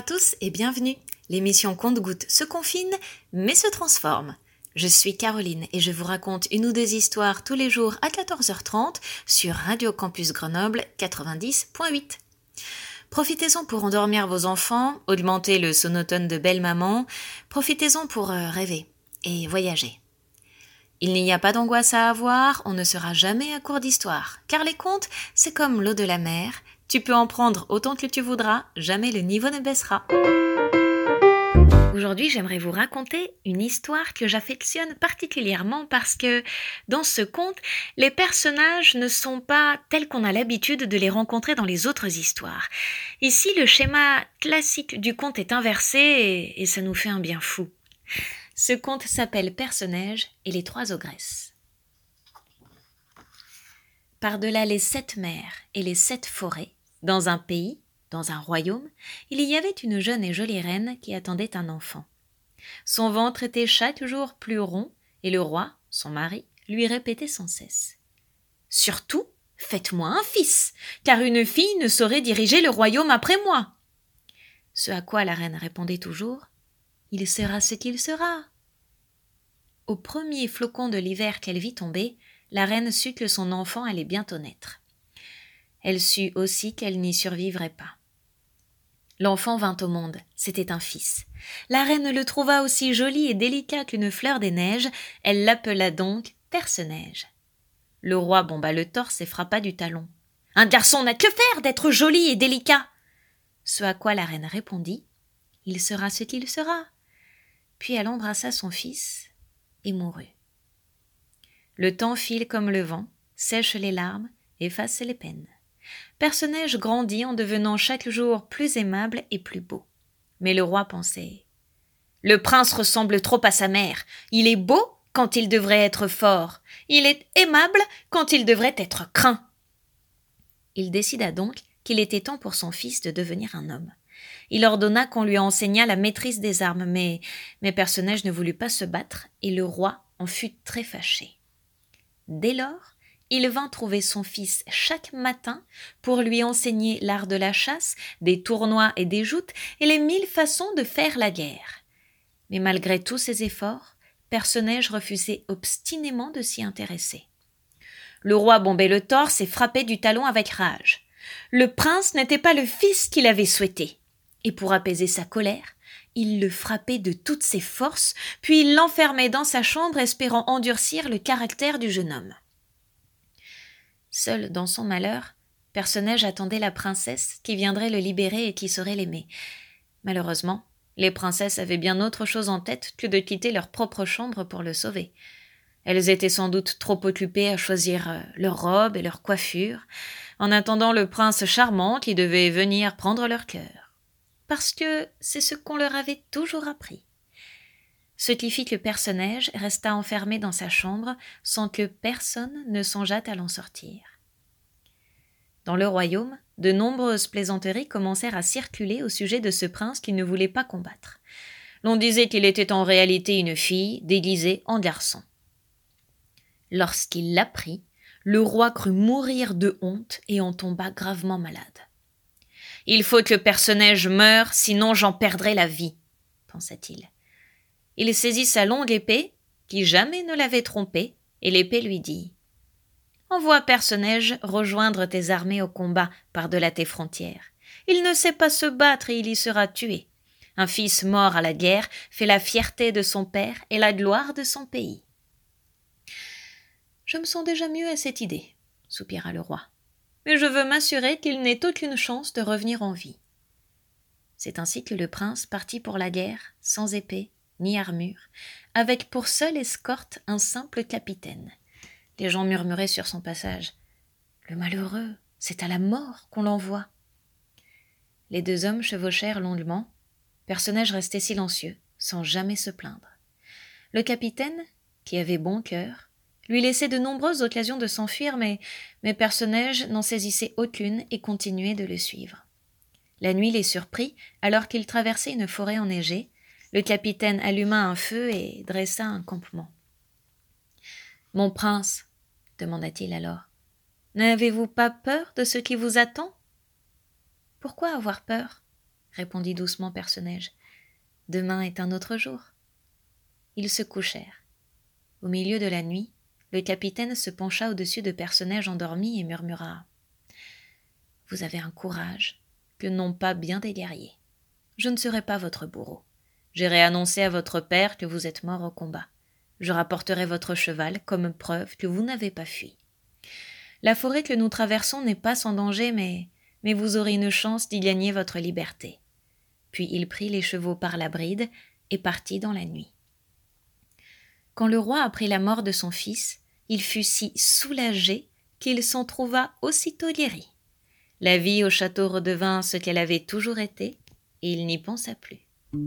à tous et bienvenue. L'émission Compte-Gouttes se confine, mais se transforme. Je suis Caroline et je vous raconte une ou deux histoires tous les jours à 14h30 sur Radio Campus Grenoble 90.8. Profitez-en pour endormir vos enfants, augmenter le sonotone de belle maman, profitez-en pour rêver et voyager. Il n'y a pas d'angoisse à avoir, on ne sera jamais à court d'histoire, car les contes, c'est comme l'eau de la mer, tu peux en prendre autant que tu voudras, jamais le niveau ne baissera. Aujourd'hui, j'aimerais vous raconter une histoire que j'affectionne particulièrement parce que dans ce conte, les personnages ne sont pas tels qu'on a l'habitude de les rencontrer dans les autres histoires. Ici, le schéma classique du conte est inversé et ça nous fait un bien fou. Ce conte s'appelle Perce-Neige et les trois ogresses. Par-delà les 7 mers et les 7 forêts, dans un pays, dans un royaume, il y avait une jeune et jolie reine qui attendait un enfant. Son ventre était chaque jour plus rond et le roi, son mari, lui répétait sans cesse « Surtout, faites-moi un fils, car une fille ne saurait diriger le royaume après moi. » Ce à quoi la reine répondait toujours « Il sera ce qu'il sera. » Au premier flocon de l'hiver qu'elle vit tomber, la reine sut que son enfant allait bientôt naître. Elle sut aussi qu'elle n'y survivrait pas. L'enfant vint au monde, c'était un fils. La reine le trouva aussi joli et délicat qu'une fleur des neiges, elle l'appela donc Perce-Neige. Le roi bomba le torse et frappa du talon. « Un garçon n'a que faire d'être joli et délicat !» Ce à quoi la reine répondit « Il sera ce qu'il sera. » Puis elle embrassa son fils et mourut. Le temps file comme le vent, sèche les larmes, efface les peines. Perce-Neige grandit en devenant chaque jour plus aimable et plus beau. Mais le roi pensait « Le prince ressemble trop à sa mère. Il est beau quand il devrait être fort. Il est aimable quand il devrait être craint. » Il décida donc qu'il était temps pour son fils de devenir un homme. Il ordonna qu'on lui enseignât la maîtrise des armes, mais Perce-Neige ne voulut pas se battre et le roi en fut très fâché. Dès lors, il vint trouver son fils chaque matin pour lui enseigner l'art de la chasse, des tournois et des joutes et les 1000 façons de faire la guerre. Mais malgré tous ses efforts, Perce-Neige refusait obstinément de s'y intéresser. Le roi bombait le torse et frappait du talon avec rage. Le prince n'était pas le fils qu'il avait souhaité. Et pour apaiser sa colère, il le frappait de toutes ses forces, puis il l'enfermait dans sa chambre espérant endurcir le caractère du jeune homme. Seul dans son malheur, Perce-Neige attendait la princesse qui viendrait le libérer et qui saurait l'aimer. Malheureusement, les princesses avaient bien autre chose en tête que de quitter leur propre chambre pour le sauver. Elles étaient sans doute trop occupées à choisir leurs robes et leurs coiffures, en attendant le prince charmant qui devait venir prendre leur cœur. Parce que c'est ce qu'on leur avait toujours appris. Ce qui fit que Perce-Neige resta enfermé dans sa chambre sans que personne ne songeât à l'en sortir. Dans le royaume, de nombreuses plaisanteries commencèrent à circuler au sujet de ce prince qui ne voulait pas combattre. L'on disait qu'il était en réalité une fille déguisée en garçon. Lorsqu'il l'apprit, le roi crut mourir de honte et en tomba gravement malade. « Il faut que Perce-Neige meure, sinon j'en perdrai la vie, » pensa-t-il. Il saisit sa longue épée, qui jamais ne l'avait trompé, et l'épée lui dit « Envoie Perce-Neige rejoindre tes armées au combat par-delà tes frontières. Il ne sait pas se battre et il y sera tué. Un fils mort à la guerre fait la fierté de son père et la gloire de son pays. » « Je me sens déjà mieux à cette idée, » soupira le roi. « Mais je veux m'assurer qu'il n'ait aucune chance de revenir en vie. » C'est ainsi que le prince partit pour la guerre, sans épée ni armure, avec pour seule escorte un simple capitaine. Les gens murmuraient sur son passage « Le malheureux, c'est à la mort qu'on l'envoie. » Les deux hommes chevauchèrent longuement. Perce-Neige restait silencieux, sans jamais se plaindre. Le capitaine, qui avait bon cœur, lui laissait de nombreuses occasions de s'enfuir, mais Perce-Neige n'en saisissait aucune et continuait de le suivre. La nuit les surprit, alors qu'ils traversaient une forêt enneigée. Le capitaine alluma un feu et dressa un campement. « Mon prince, » demanda-t-il alors, « n'avez-vous pas peur de ce qui vous attend ?»« Pourquoi avoir peur ? répondit doucement Perce-Neige. « Demain est un autre jour. » Ils se couchèrent. Au milieu de la nuit, le capitaine se pencha au-dessus de Perce-Neige endormi et murmura « Vous avez un courage que n'ont pas bien des guerriers. Je ne serai pas votre bourreau. J'irai annoncer à votre père que vous êtes mort au combat. Je rapporterai votre cheval comme preuve que vous n'avez pas fui. La forêt que nous traversons n'est pas sans danger, mais vous aurez une chance d'y gagner votre liberté. » Puis il prit les chevaux par la bride et partit dans la nuit. Quand le roi apprit la mort de son fils, il fut si soulagé qu'il s'en trouva aussitôt guéri. La vie au château redevint ce qu'elle avait toujours été, et il n'y pensa plus.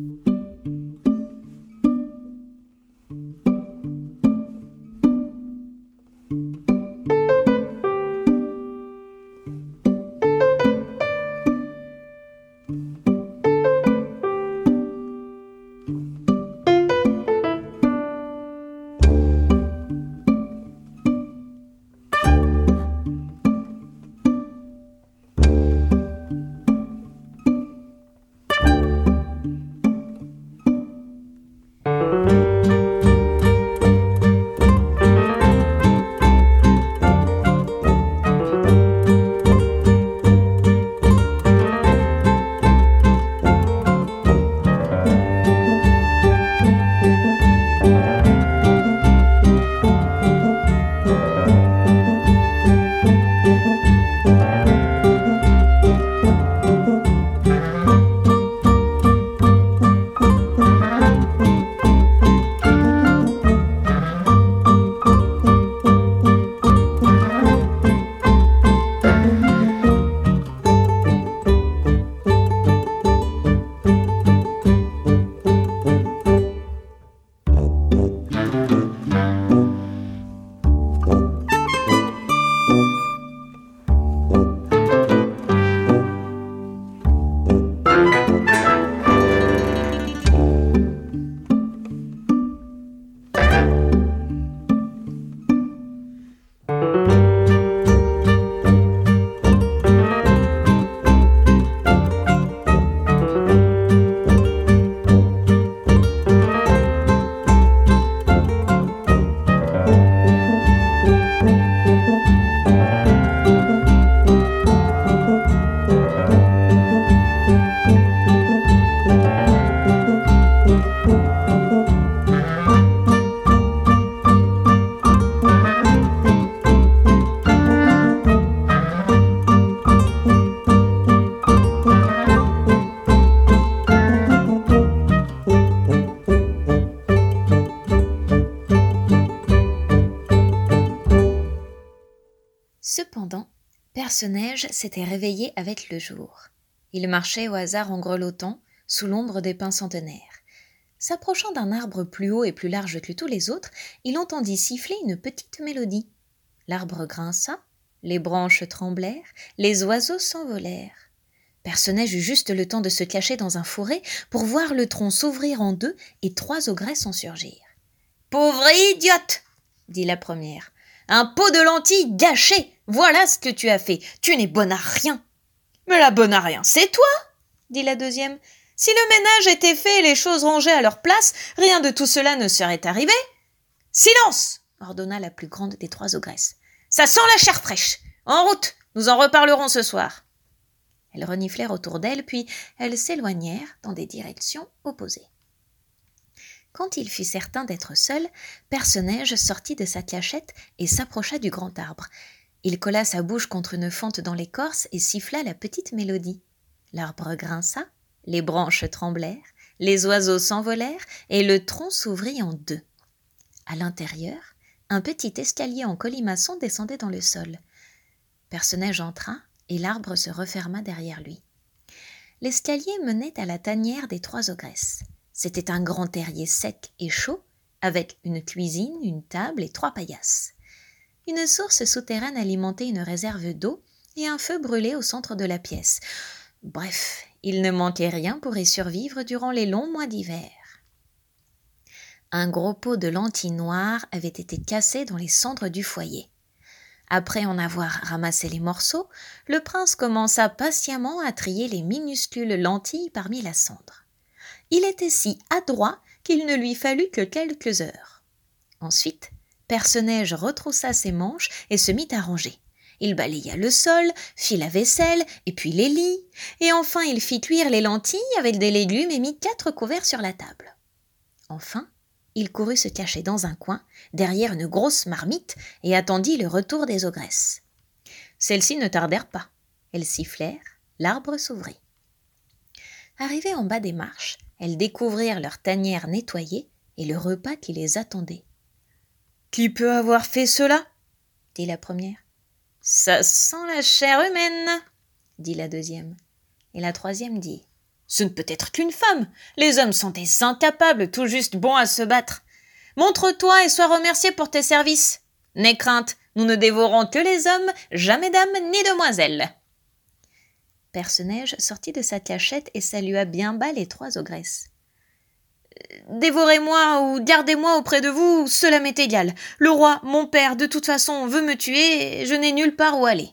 Cependant, Perce-Neige s'était réveillé avec le jour. Il marchait au hasard en grelottant, sous l'ombre des pins centenaires. S'approchant d'un arbre plus haut et plus large que tous les autres, il entendit siffler une petite mélodie. L'arbre grinça, les branches tremblèrent, les oiseaux s'envolèrent. Perce-Neige eut juste le temps de se cacher dans un fourré pour voir le tronc s'ouvrir en deux et 3 ogresses en surgir. « Pauvre idiote !» dit la première. « Un pot de lentilles gâché, voilà ce que tu as fait, tu n'es bonne à rien. »« Mais la bonne à rien, c'est toi !» dit la deuxième. « Si le ménage était fait et les choses rangées à leur place, rien de tout cela ne serait arrivé. »« Silence !» ordonna la plus grande des 3 ogresses. « Ça sent la chair fraîche. En route, nous en reparlerons ce soir. » Elles reniflèrent autour d'elles, puis elles s'éloignèrent dans des directions opposées. Quand il fut certain d'être seul, Perce-Neige sortit de sa cachette et s'approcha du grand arbre. Il colla sa bouche contre une fente dans l'écorce et siffla la petite mélodie. L'arbre grinça, les branches tremblèrent, les oiseaux s'envolèrent et le tronc s'ouvrit en 2. À l'intérieur, un petit escalier en colimaçon descendait dans le sol. Perce-Neige entra et l'arbre se referma derrière lui. L'escalier menait à la tanière des 3 ogresses. C'était un grand terrier sec et chaud, avec une cuisine, une table et 3 paillasses. Une source souterraine alimentait une réserve d'eau et un feu brûlait au centre de la pièce. Bref, il ne manquait rien pour y survivre durant les longs mois d'hiver. Un gros pot de lentilles noires avait été cassé dans les cendres du foyer. Après en avoir ramassé les morceaux, le prince commença patiemment à trier les minuscules lentilles parmi la cendre. Il était si adroit qu'il ne lui fallut que quelques heures. Ensuite, Perce-Neige retroussa ses manches et se mit à ranger. Il balaya le sol, fit la vaisselle, et puis les lits, et enfin il fit cuire les lentilles avec des légumes et mit 4 couverts sur la table. Enfin, il courut se cacher dans un coin, derrière une grosse marmite, et attendit le retour des ogresses. Celles-ci ne tardèrent pas. Elles sifflèrent, l'arbre s'ouvrit. Arrivées en bas des marches, elles découvrirent leur tanière nettoyée et le repas qui les attendait. « Qui peut avoir fait cela ?» dit la première. « Ça sent la chair humaine !» dit la deuxième. Et la troisième dit « Ce ne peut être qu'une femme. Les hommes sont des incapables, tout juste bons à se battre. Montre-toi et sois remercié pour tes services. N'aie crainte, nous ne dévorons que les hommes, jamais dames ni demoiselles. » Perce-Neige sortit de sa cachette et salua bien bas les 3 ogresses. « Dévorez-moi ou gardez-moi auprès de vous, cela m'est égal. Le roi, mon père, de toute façon, veut me tuer et je n'ai nulle part où aller. »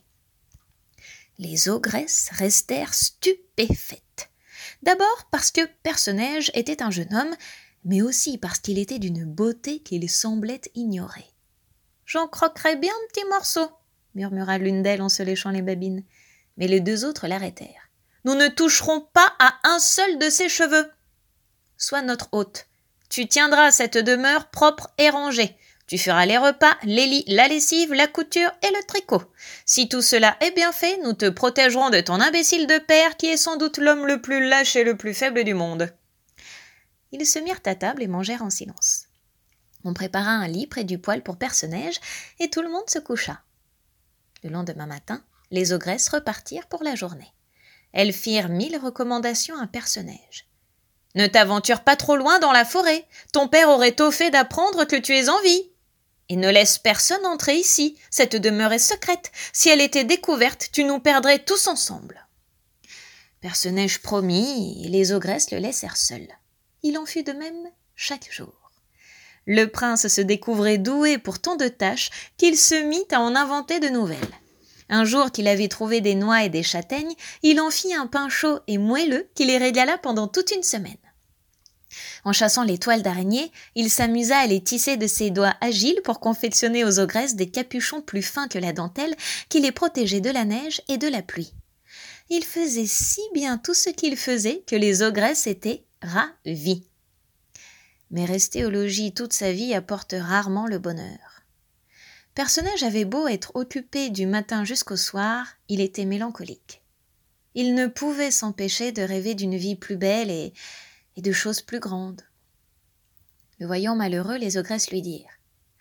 Les ogresses restèrent stupéfaites. D'abord parce que Perce-Neige était un jeune homme, mais aussi parce qu'il était d'une beauté qu'ils semblaient ignorer. « J'en croquerai bien un petit morceau, » murmura l'une d'elles en se léchant les babines. Mais les 2 autres l'arrêtèrent. « Nous ne toucherons pas à un seul de ses cheveux. Sois notre hôte. Tu tiendras cette demeure propre et rangée. Tu feras les repas, les lits, la lessive, la couture et le tricot. Si tout cela est bien fait, nous te protégerons de ton imbécile de père qui est sans doute l'homme le plus lâche et le plus faible du monde. » Ils se mirent à table et mangèrent en silence. On prépara un lit près du poêle pour Perce-Neige et tout le monde se coucha. Le lendemain matin, les ogresses repartirent pour la journée. Elles firent 1000 recommandations à Perce-Neige. « Ne t'aventure pas trop loin dans la forêt. Ton père aurait tôt fait d'apprendre que tu es en vie. Et ne laisse personne entrer ici. Cette demeure est secrète. Si elle était découverte, tu nous perdrais tous ensemble. » Perce-Neige promit et les ogresses le laissèrent seul. Il en fut de même chaque jour. Le prince se découvrait doué pour tant de tâches qu'il se mit à en inventer de nouvelles. Un jour qu'il avait trouvé des noix et des châtaignes, il en fit un pain chaud et moelleux qui les régala pendant toute une semaine. En chassant les toiles d'araignée, il s'amusa à les tisser de ses doigts agiles pour confectionner aux ogresses des capuchons plus fins que la dentelle qui les protégeaient de la neige et de la pluie. Il faisait si bien tout ce qu'il faisait que les ogresses étaient ravies. Mais rester au logis toute sa vie apporte rarement le bonheur. Perce-Neige avait beau être occupé du matin jusqu'au soir, il était mélancolique. Il ne pouvait s'empêcher de rêver d'une vie plus belle et de choses plus grandes. Le voyant malheureux, les ogresses lui dirent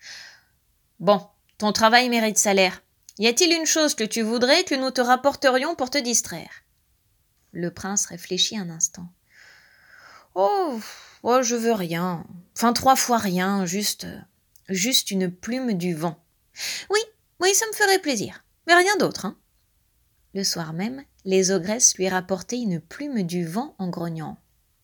« Bon, ton travail mérite salaire. Y a-t-il une chose que tu voudrais que nous te rapporterions pour te distraire ?» Le prince réfléchit un instant. « Oh, je veux rien. Enfin, 3 fois rien, juste une plume du vent. » Oui, ça me ferait plaisir. Mais rien d'autre, hein. Le soir même, les ogresses lui rapportaient une plume du vent en grognant.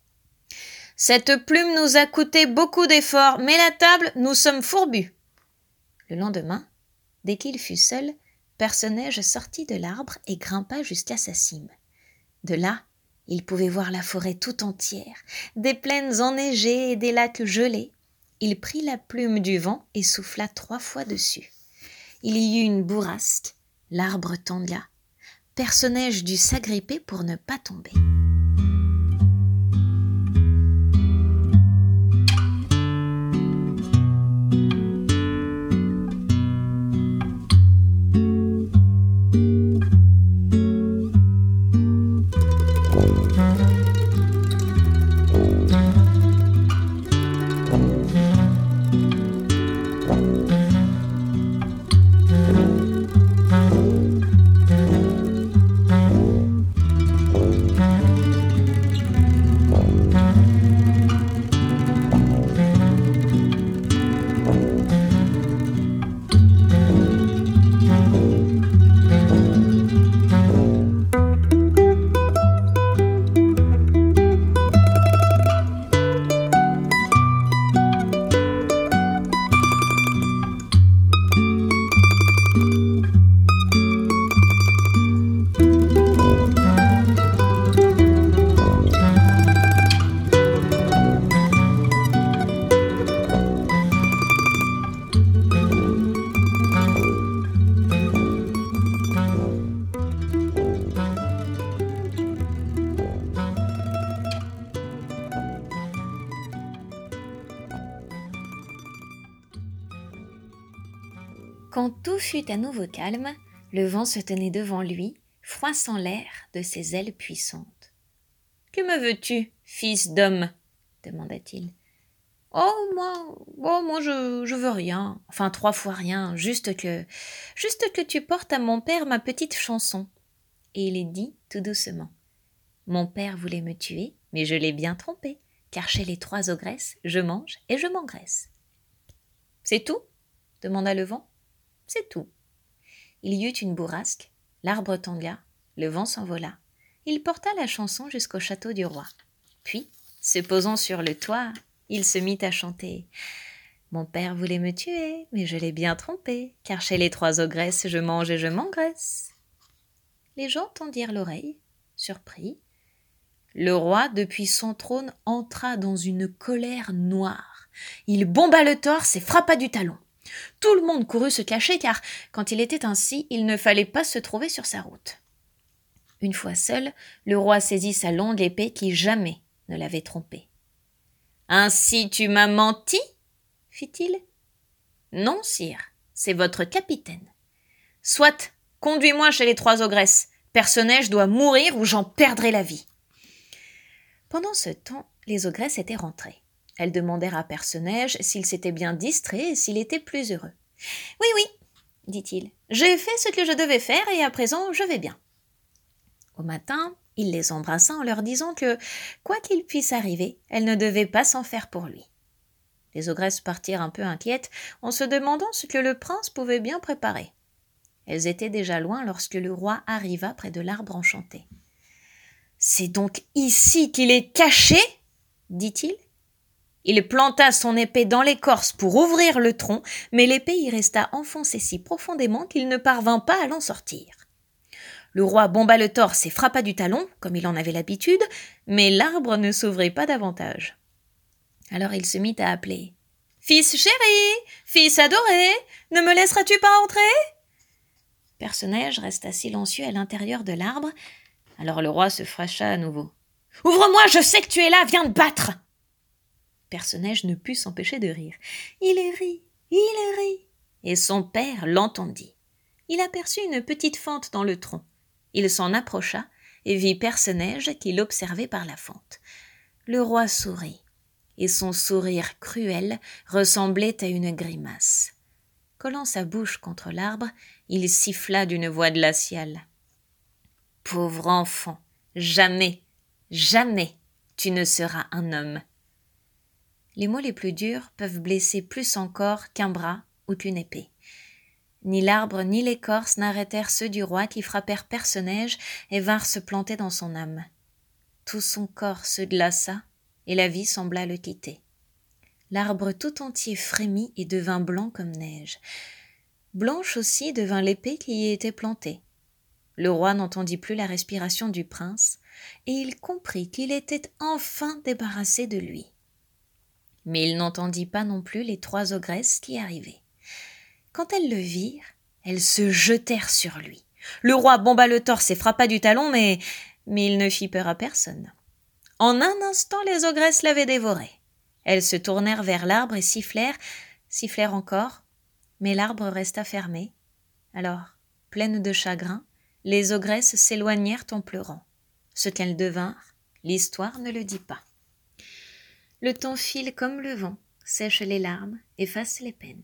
« Cette plume nous a coûté beaucoup d'efforts, mais la table, nous sommes fourbus. » Le lendemain, dès qu'il fut seul, Perce-Neige sortit de l'arbre et grimpa jusqu'à sa cime. De là, il pouvait voir la forêt tout entière, des plaines enneigées et des lacs gelés. Il prit la plume du vent et souffla 3 fois dessus. Il y eut une bourrasque, l'arbre tangla. Perce-Neige dut s'agripper pour ne pas tomber. Quand tout fut à nouveau calme, le vent se tenait devant lui, froissant l'air de ses ailes puissantes. « Que me veux-tu, fils d'homme » demanda-t-il. « moi, je veux rien, enfin 3 fois rien, juste que tu portes à mon père ma petite chanson. » Et il dit tout doucement. « Mon père voulait me tuer, mais je l'ai bien trompé, car chez les 3 ogresses, je mange et je m'engraisse. »« C'est tout ?» demanda le vent. « C'est tout. » Il y eut une bourrasque, l'arbre tangua, le vent s'envola. Il porta la chanson jusqu'au château du roi. Puis, se posant sur le toit, il se mit à chanter. « Mon père voulait me tuer, mais je l'ai bien trompé, car chez les 3 ogresses, je mange et je m'engraisse. » Les gens tendirent l'oreille, surpris. Le roi, depuis son trône, entra dans une colère noire. Il bomba le torse et frappa du talon. Tout le monde courut se cacher, car, quand il était ainsi, il ne fallait pas se trouver sur sa route. Une fois seul, le roi saisit sa longue épée qui jamais ne l'avait trompé. « Ainsi tu m'as menti ?» fit-il. « Non, sire, c'est votre capitaine. »« Soit, conduis-moi chez les 3 ogresses. Perce-Neige doit mourir ou j'en perdrai la vie. » Pendant ce temps, les ogresses étaient rentrées. Elles demandèrent à Perce-Neige s'il s'était bien distrait et s'il était plus heureux. « Oui, dit-il, j'ai fait ce que je devais faire et à présent je vais bien. » Au matin, il les embrassa en leur disant que, quoi qu'il puisse arriver, elles ne devaient pas s'en faire pour lui. Les ogresses partirent un peu inquiètes en se demandant ce que le prince pouvait bien préparer. Elles étaient déjà loin lorsque le roi arriva près de l'arbre enchanté. « C'est donc ici qu'il est caché ?» dit-il. Il planta son épée dans l'écorce pour ouvrir le tronc, mais l'épée y resta enfoncée si profondément qu'il ne parvint pas à l'en sortir. Le roi bomba le torse et frappa du talon, comme il en avait l'habitude, mais l'arbre ne s'ouvrit pas davantage. Alors il se mit à appeler. « Fils chéri, fils adoré, ne me laisseras-tu pas entrer ?» Perce-Neige resta silencieux à l'intérieur de l'arbre. Alors le roi se fâcha à nouveau. « Ouvre-moi, je sais que tu es là, viens te battre !» Perce-Neige ne put s'empêcher de rire. Il rit, et son père l'entendit. Il aperçut une petite fente dans le tronc. Il s'en approcha et vit Perce-Neige qui l'observait par la fente. Le roi sourit, et son sourire cruel ressemblait à une grimace. Collant sa bouche contre l'arbre, il siffla d'une voix glaciale. « Pauvre enfant, jamais tu ne seras un homme. » Les mots les plus durs peuvent blesser plus encore qu'un bras ou qu'une épée. Ni l'arbre ni l'écorce n'arrêtèrent ceux du roi qui frappèrent Perce-Neige et vinrent se planter dans son âme. Tout son corps se glaça et la vie sembla le quitter. L'arbre tout entier frémit et devint blanc comme neige. Blanche aussi devint l'épée qui y était plantée. Le roi n'entendit plus la respiration du prince et il comprit qu'il était enfin débarrassé de lui. Mais il n'entendit pas non plus les 3 ogresses qui arrivaient. Quand elles le virent, elles se jetèrent sur lui. Le roi bomba le torse et frappa du talon, mais il ne fit peur à personne. En un instant, les ogresses l'avaient dévoré. Elles se tournèrent vers l'arbre et sifflèrent encore, mais l'arbre resta fermé. Alors, pleines de chagrin, les ogresses s'éloignèrent en pleurant. Ce qu'elles devinrent, l'histoire ne le dit pas. Le temps file comme le vent, sèche les larmes, efface les peines.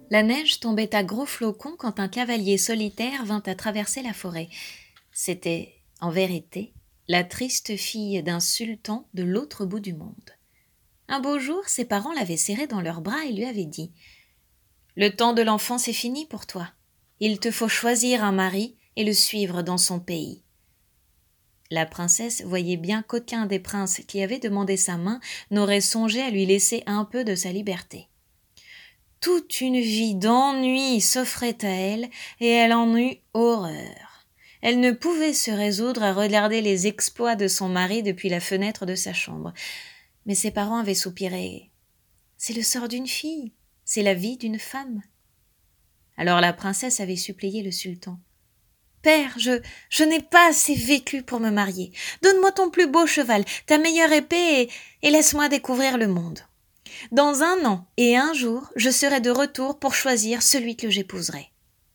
La neige tombait à gros flocons quand un cavalier solitaire vint à traverser la forêt. C'était, en vérité, la triste fille d'un sultan de l'autre bout du monde. Un beau jour, ses parents l'avaient serrée dans leurs bras et lui avaient dit « Le temps de l'enfance est fini pour toi. Il te faut choisir un mari et le suivre dans son pays. » La princesse voyait bien qu'aucun des princes qui avaient demandé sa main n'aurait songé à lui laisser un peu de sa liberté. Toute une vie d'ennui s'offrait à elle et elle en eut horreur. Elle ne pouvait se résoudre à regarder les exploits de son mari depuis la fenêtre de sa chambre. Mais ses parents avaient soupiré. « C'est le sort d'une fille, c'est la vie d'une femme. » Alors la princesse avait supplié le sultan. « Père, je n'ai pas assez vécu pour me marier. Donne-moi ton plus beau cheval, ta meilleure épée et laisse-moi découvrir le monde. Dans 1 an et 1 jour, je serai de retour pour choisir celui que j'épouserai. »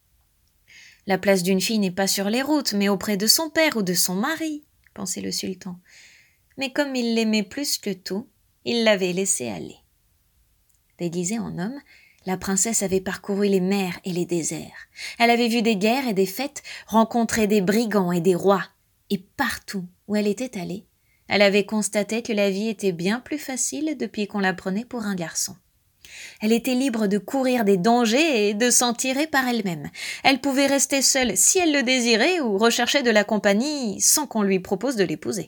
La place d'une fille n'est pas sur les routes, mais auprès de son père ou de son mari, pensait le sultan. Mais comme il l'aimait plus que tout, il l'avait laissé aller. Déguisée en homme, la princesse avait parcouru les mers et les déserts. Elle avait vu des guerres et des fêtes, rencontré des brigands et des rois. Et partout où elle était allée, elle avait constaté que la vie était bien plus facile depuis qu'on la prenait pour un garçon. Elle était libre de courir des dangers et de s'en tirer par elle-même. Elle pouvait rester seule si elle le désirait ou rechercher de la compagnie sans qu'on lui propose de l'épouser.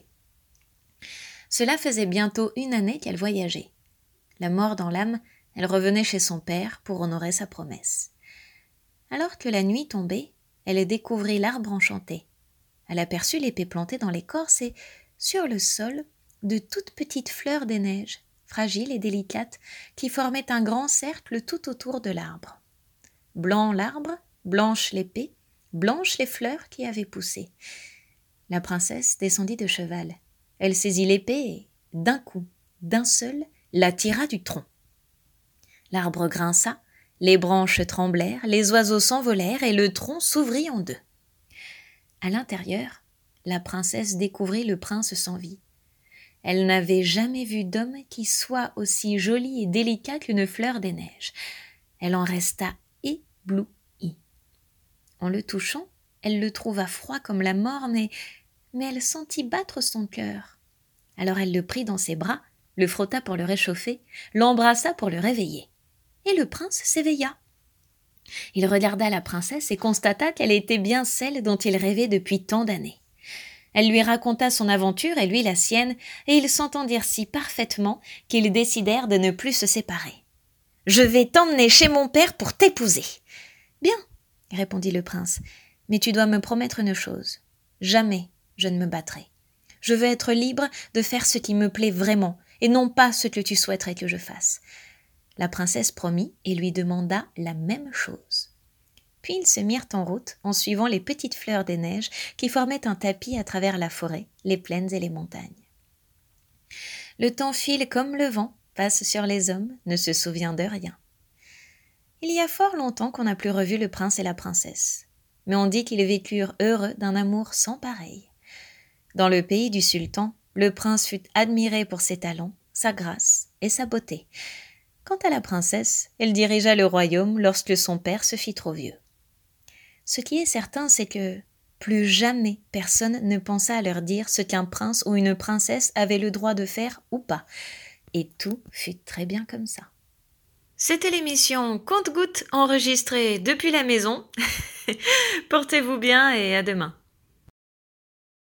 Cela faisait bientôt 1 année qu'elle voyageait. La mort dans l'âme, elle revenait chez son père pour honorer sa promesse. Alors que la nuit tombait, elle découvrit l'arbre enchanté. Elle aperçut l'épée plantée dans l'écorce et, sur le sol, de toutes petites fleurs des neiges, fragiles et délicates, qui formaient un grand cercle tout autour de l'arbre. Blanc l'arbre, blanche l'épée, blanches les fleurs qui avaient poussé. La princesse descendit de cheval. Elle saisit l'épée et, d'un coup, d'un seul, la tira du tronc. L'arbre grinça, les branches tremblèrent, les oiseaux s'envolèrent et le tronc s'ouvrit en 2. À l'intérieur, la princesse découvrit le prince sans vie. Elle n'avait jamais vu d'homme qui soit aussi joli et délicat qu'une fleur des neiges. Elle en resta éblouie. En le touchant, elle le trouva froid comme la mort, mais elle sentit battre son cœur. Alors elle le prit dans ses bras, le frotta pour le réchauffer, l'embrassa pour le réveiller. Et le prince s'éveilla. Il regarda la princesse et constata qu'elle était bien celle dont il rêvait depuis tant d'années. Elle lui raconta son aventure et lui la sienne, et ils s'entendirent si parfaitement qu'ils décidèrent de ne plus se séparer. « Je vais t'emmener chez mon père pour t'épouser. »« Bien, » répondit le prince, « mais tu dois me promettre une chose. Jamais je ne me battrai. Je veux être libre de faire ce qui me plaît vraiment, et non pas ce que tu souhaiterais que je fasse. » La princesse promit et lui demanda la même chose. Puis ils se mirent en route en suivant les petites fleurs des neiges qui formaient un tapis à travers la forêt, les plaines et les montagnes. Le temps file comme le vent, passe sur les hommes, ne se souvient de rien. Il y a fort longtemps qu'on n'a plus revu le prince et la princesse, mais on dit qu'ils vécurent heureux d'un amour sans pareil. Dans le pays du sultan, le prince fut admiré pour ses talents, sa grâce et sa beauté. Quant à la princesse, elle dirigea le royaume lorsque son père se fit trop vieux. Ce qui est certain, c'est que plus jamais personne ne pensa à leur dire ce qu'un prince ou une princesse avait le droit de faire ou pas. Et tout fut très bien comme ça. C'était l'émission Conte-Gouttes enregistrée depuis la maison. Portez-vous bien et à demain.